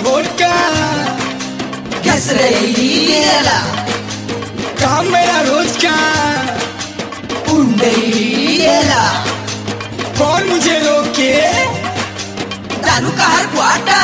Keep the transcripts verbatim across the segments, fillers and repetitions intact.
vodka Gasreira Kamera rojka Undeira कौन मुझे रोके दारू का हर क्वाटा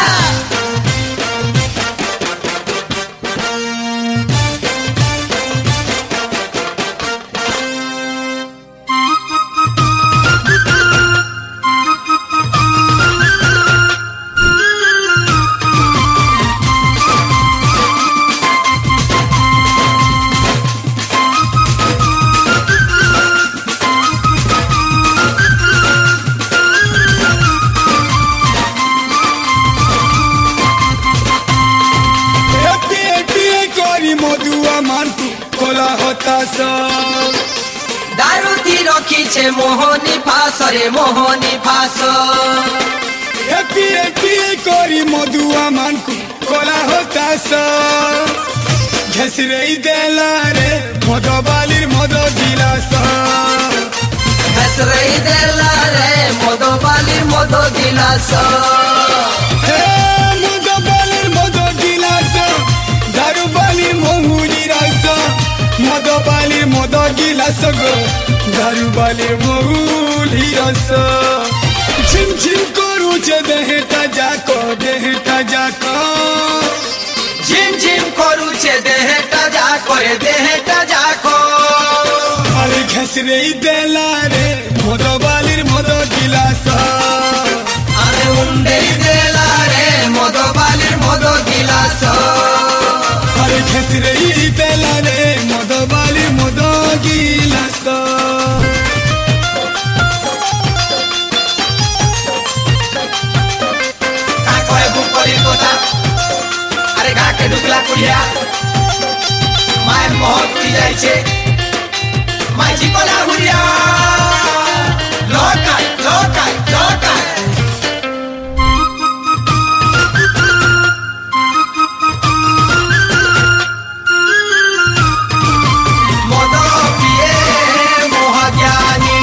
दारू थी रखी छे मोहनी फास रे मोहनी फास एपी एपी कोरी मधुआ मानकु कोला होता स घसरे देला रे मद बालिर मद गिलास घसरे देला रे मद बालिर मद गिलास हे मद बालिर मद गिलास दारू बालिर मोहुरी रस मद बालिर मद गिलास गो दारू बालिर मोहुरी रस झिम झिम करूचे देहटा जाको देहटा जाको झिम झिम करूचे देहटा जाको रे देहटा जाको अरे घसरे देला रे मद बालिर मद गिलास अरे उंडे देला रे मद बालिर मद गिलास अरे घसरे देला रे मद बालिर मद गिलास अरे गा के ढुकला कुड़िया माय मोहक की जाय छे माय जी कोला हुरिया लोकाय लोकाय लोकाय मोद पिए मोह ज्ञानी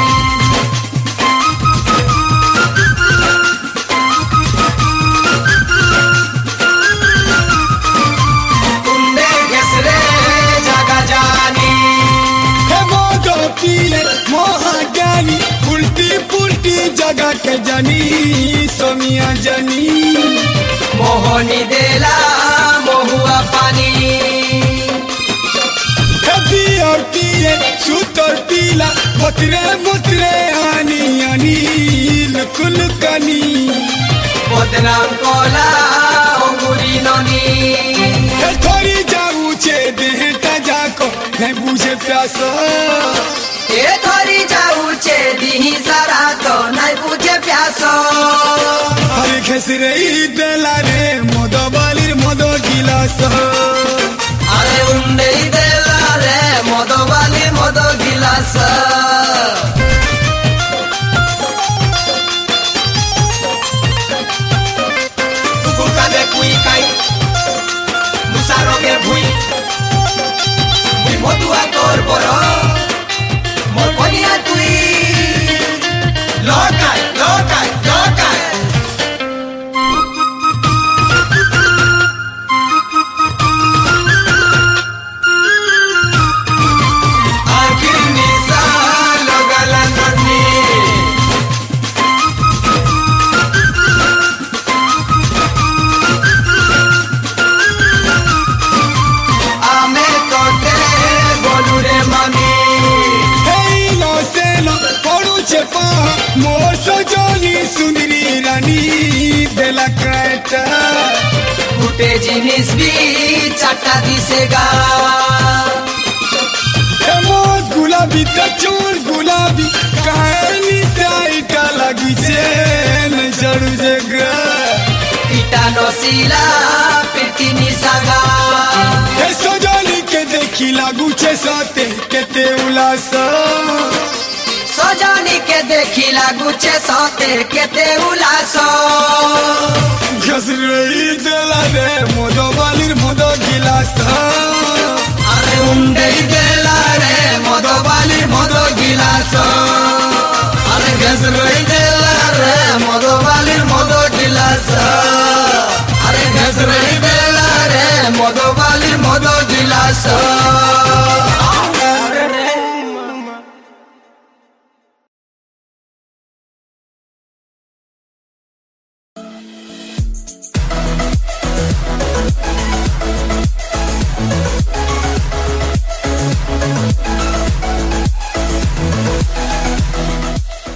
जगा के जानी सोमिया जानी मोहनी देला महुआ पानी कभी और पिए सुतर पीला मोतरे मोतरे आनी आनी लुकुल कनी बदनाम कोला अंगुरी ननी थोड़ी जाऊ चे देहटा जाको नहीं बुझे प्यासा ए थोड़ी जाऊ चे दिही सारा तो नहीं बुझे प्यासो अरे घसरे देला रे मद बालिर मद गिलास अरे उंडे देला रे मद बालिर मद गिलास कुकुर का दे कुई काई मुसारो के भुई मुई मधुआ तोर बरो मोर पनिया तुई लोकाय लोकाय लोकाय आखिर निशा लगला नन्नी आमे तोते बोलू रे मनी चेपा मोर सजनी सुंदरी रानी देला काटा फुटे जिनिस भी चाटा दिसेगा मोर गुलाबी तचोर गुलाबी कहानी साइटा लगी चेन जड़ू जगा इटा नसीला पिटी निसागा हे सजनी के देखी लागू छे साथे केते उलासा सजनी के देखी लागू छे साथे केते उलासो घसरे देला रे मद बालिर मद गिलास अरे उंडे देला रे मद बालिर मद गिलास अरे घसरे देला रे मद बालिर मद गिलास अरे सोर